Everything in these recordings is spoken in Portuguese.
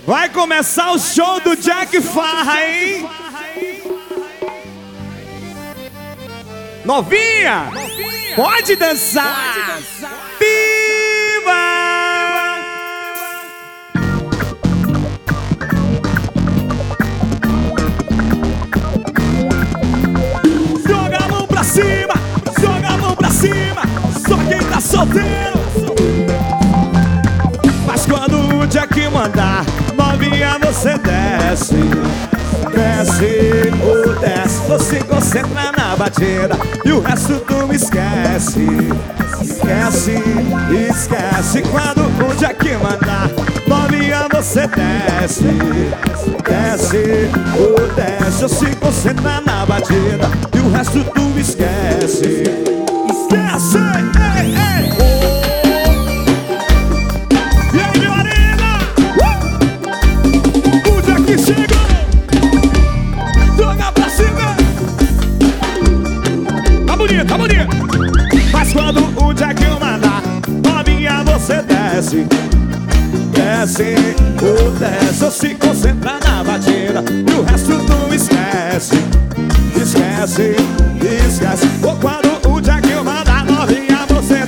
Vai começar o show do Jack Farra, hein? Novinha, pode dançar. Viva! Joga a mão pra cima, joga a mão pra cima. Só quem tá solteiro. Mas quando o Jack mandar, novinha, você desce. Desce ou desce, você concentra na batida e o resto tu esquece. Esquece, esquece. Quando o Jack mandar, novinha, você desce. Desce ou desce, você concentra na batida e o resto tu esquece. Esquece, ei, ei. Tá bonito. Mas quando o Jack mandar, novinha, você desce. Desce ou desce, ou se concentra na batida e o resto tu esquece. Esquece, esquece. Ou quando o Jack mandar, novinha, você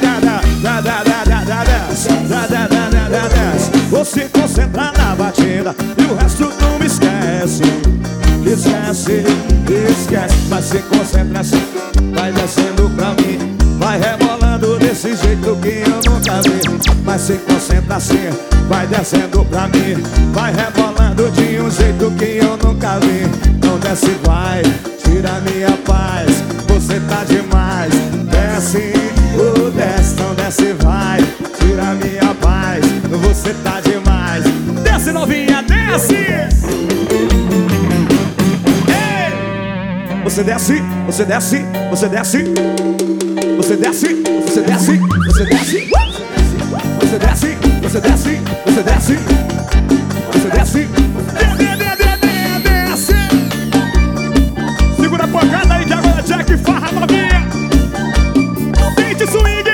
desce. Ou se concentra na batida e o resto tu esquece. Esquece, esquece. Mas se concentra assim, vai descendo pra mim, vai rebolando desse jeito que eu nunca vi. Mas se concentra assim, vai descendo pra mim, vai rebolando de um jeito que eu nunca vi. Não desce, vai, tira minha paz, você tá demais. Desce, oh, desce, não desce, vai, tira minha paz, você tá demais. Desce, novinha, desce. Você desce, você desce, você desce. Você desce, você desce, você desce. Você desce, você desce, você desce. Você desce. Desce. Segura a pancada aí de agora, Jack Farra, novinha. Sente swing.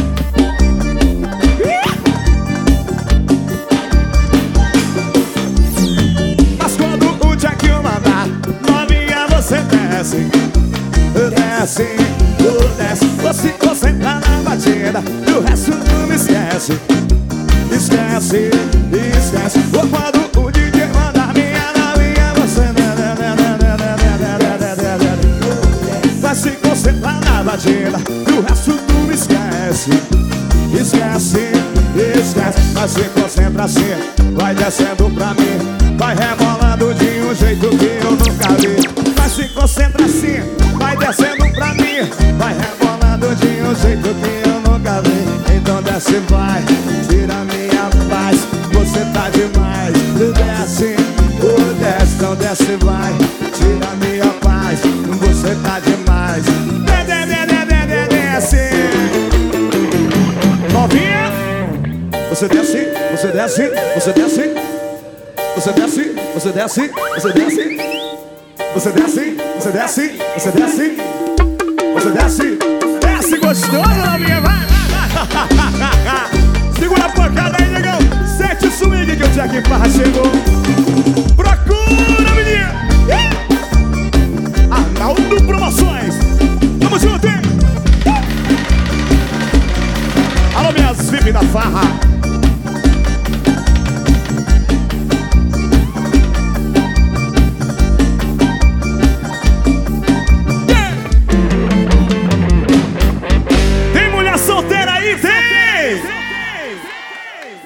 Mas quando o Jack mandar, novinha, você desce. Desce, desce, você concentra na batida e o resto não me esquece. Esquece, esquece. Ou quando o DJ mandar, minha novinha, você vai se concentrar na batida e o resto não me esquece. Esquece, esquece. Mas se concentra assim, vai descendo pra mim, vai rebolando de um jeito que eu nunca vi. Mas se concentra assim, vai descendo pra mim, vai rebolando de um jeito que eu nunca vi. Então desce, vai, tira minha paz, você tá demais. Desce, oh, desce, então desce, vai, tira minha paz, você tá demais. Desce. Novinha, você desce, você desce, você desce. Você desce, você desce, você desce. Você desce, você desce, você desce. Você desce, desce gostoso, novinha, vai. Segura a pancada aí, negão. Sente o swing que o Jack Farra chegou.